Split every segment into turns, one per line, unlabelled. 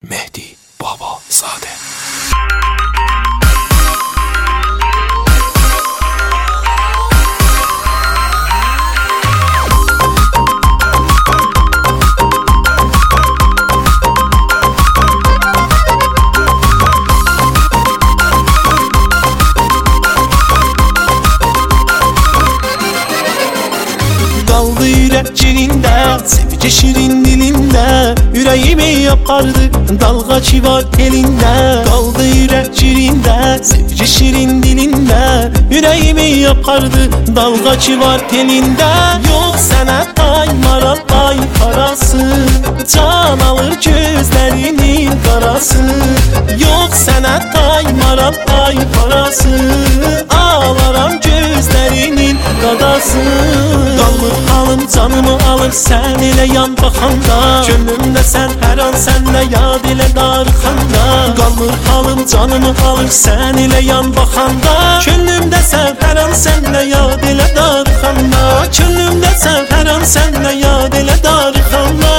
Mehdi Babazade.
Kaldı yürek cirinde, sevice şirin dilinde, yüreğimi yapardı dalgaçı var elinde. Kaldı yürek cirinde, sevice şirin dilinde, yüreğimi yapardı dalgaçı var elinde. Yok sana ay maral ay parası, can alır gözlerinin karası. Yok sana ay maral ay parası, ağlaram gözlerinin kadası. Qalır halım canımı alır sen ile yan baxanda, gönlümdə sen her an senle yad ile darıxanda. Qalır halım canımı alır sen ile yan baxanda, gönlümdə sen her an senle yad ile darıxanda. Gönlümdə sen her an senle yad ile darıxanda.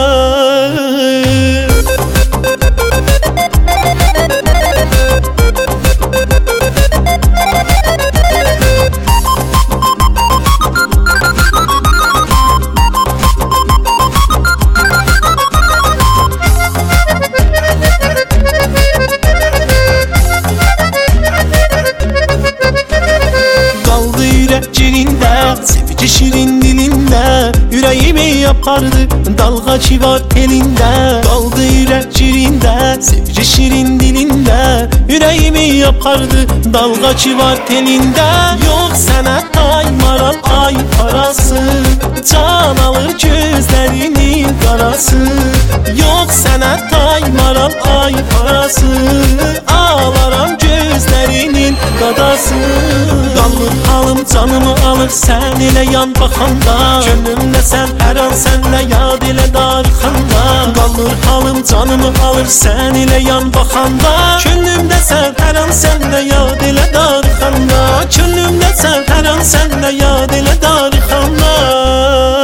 Sevici şirin dilinde, yüreğimi yapardı dalgaçı var elinde. Kaldı yürek cirinde, sevici şirin dilinde, yüreğimi yapardı dalgaçı var elinde. Yok sana ay maral ay parası, can alır gözlerinin karası. Yok sana ay maral ay parası, ağlaram gözlerinin kadası. Qalır halım canımı alır sen ile yan baxanda, gönlümdə sen her an senle yad ile darıxanda. Qalır halım canımı alır sen ile yan baxanda, gönlümdə sen her an senle yad ile darıxanda. Gönlümdə sen her an senle yad ile darıxanda.